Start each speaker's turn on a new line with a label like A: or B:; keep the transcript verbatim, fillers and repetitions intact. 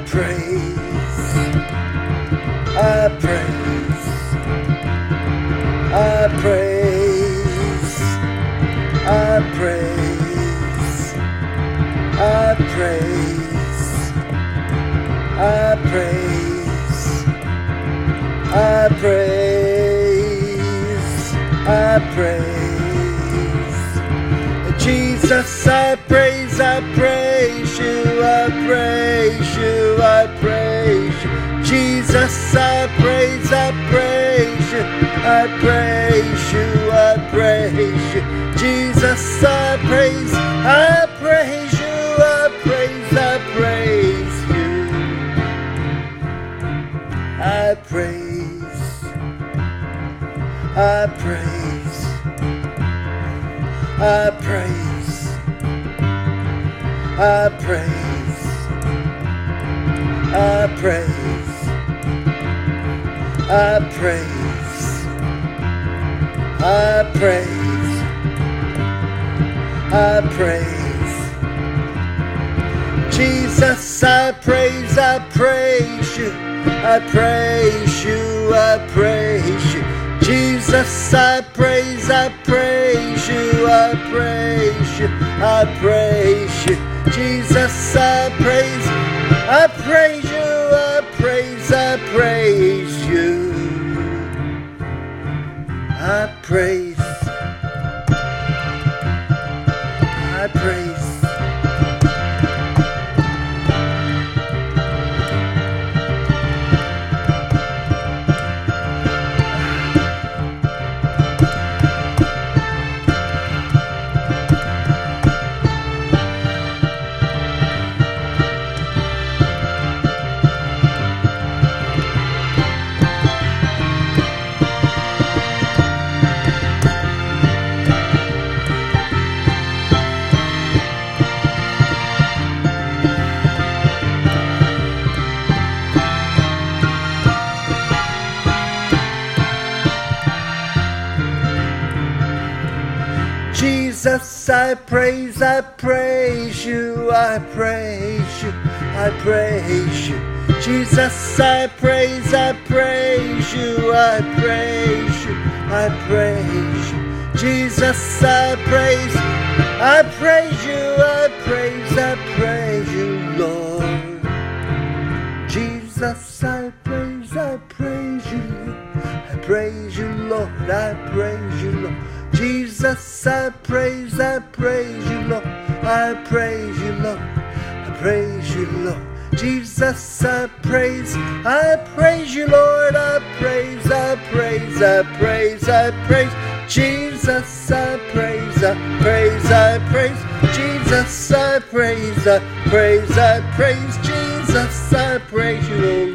A: praise, I praise, I praise, I praise, I praise, I praise, I praise, I praise, Jesus, I praise, I praise you, I praise you, I praise you, Jesus, I praise, I praise you, I praise you, I praise you, Jesus, I praise, I praise you, I praise, I praise you, I praise, I praise, I praise, I praise, I praise, I praise, I praise, I praise, Jesus, I praise, I praise you, I praise you, I praise you, Jesus, I praise, I praise you, I praise you, I praise you, Jesus, I praise, I praise you, I praise, I praise you, I praise, I praise. Jesus, I praise, I praise you, I praise you, I praise you. Jesus, I praise, I praise you, I praise you, I praise you. Jesus, I praise, I praise you, I praise, I praise you, Lord. Jesus, I praise, I praise you, I praise you, Lord, I praise you, Lord. Jesus, I praise, I praise you, Lord, I praise you, Lord, I praise you, Lord. Jesus, I praise, I praise you, Lord, I praise, I praise, I praise, I praise. Jesus, I praise, I praise, I praise. Jesus, I praise, I praise, I praise. Jesus, I praise you,